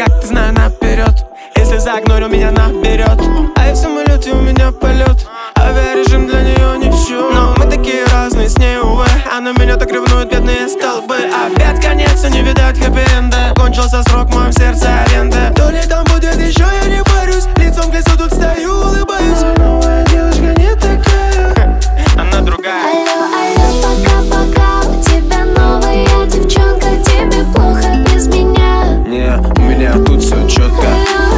как ты, знаю наперед. Если загнурю, меня наберет. А я в самолете, у меня полет. Авиарежим для нее ни в чем. Но мы такие разные с ней, увы. Она меня так ревнует, бедные столбы. Опять конец, и не видать хэппи-энда. Кончился срок, в моем сердце аренда. То ли там будет еще, я не борюсь. Лицом к лицу тут стою, улыбаюсь. Но новая девушка не такая. Она другая. Алло, алло, пока-пока. У тебя новая девчонка. Тебе плохо без меня? Не, у меня тут все четко.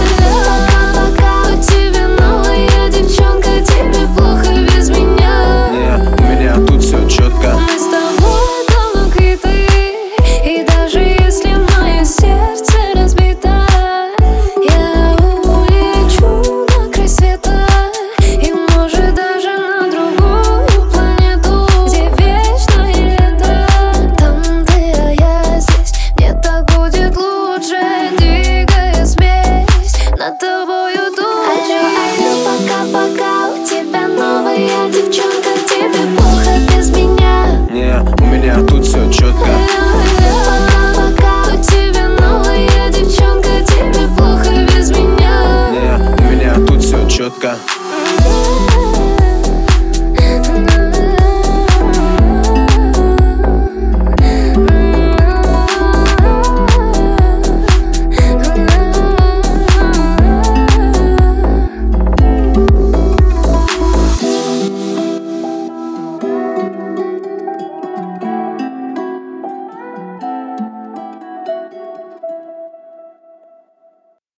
Девчонка, тебе плохо без меня? Не, у меня тут все четко. Пока-пока. У тебя новая девчонка. Тебе плохо без меня? Не, у меня тут все четко.